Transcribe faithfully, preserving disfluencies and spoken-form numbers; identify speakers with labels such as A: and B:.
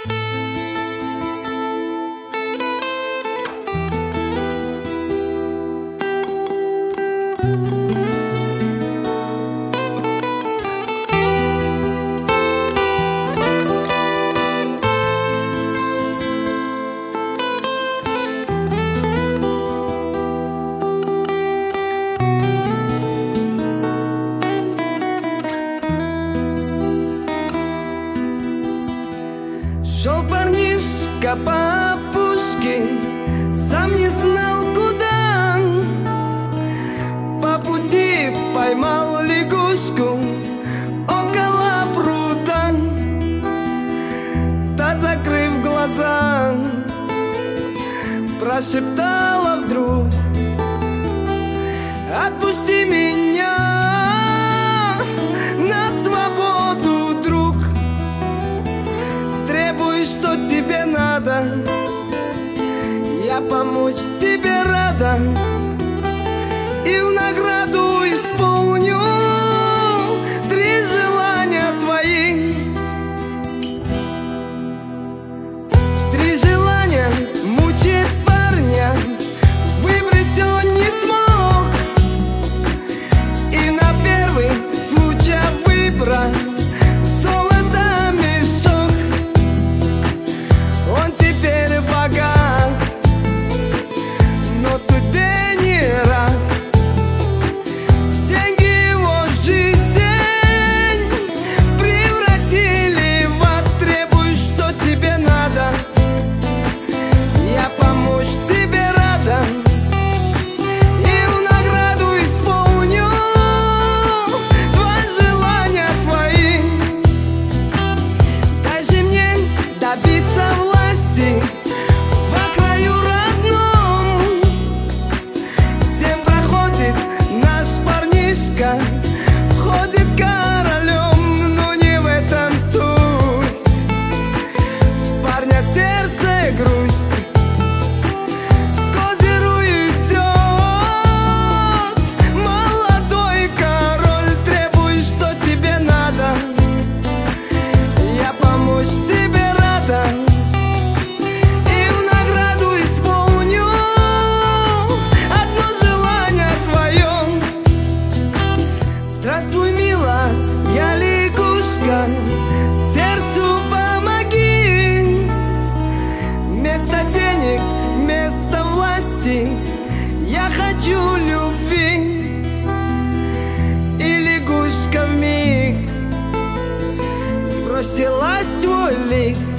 A: Шел парнишка по опушке, сам не знал куда. По пути поймал лягушку около пруда. Та, закрыв глаза, прошептала вдруг: отпусти меня на свободу, друг. Требуй, что тебе надо, я помочь тебе рада, и в награду исполню три желания твои. Три желания мучает парня, выбрать он не смог, и на первый случай выбрал золото мешок. Он теперь богат, но судьбе не рад. Деньги его жизнь превратили в ад. Требуй, что тебе надо, я помочь тебе рада, и в награду исполню два желания твои. Дай же мне добиться власти во краю родном, тем проходит наш парнишка, ходит королем. Но не в этом суть, парня в сердце грусть, к озеру идет молодой король. Требуй, что тебе надо, я помочь тебе рада, и в награду исполню одно желание твое. Здравствуй, мила, я лягушка, сердцу помоги. Вместо денег, вместо власти я хочу любви. И лягушка вмиг сбросила свой лик,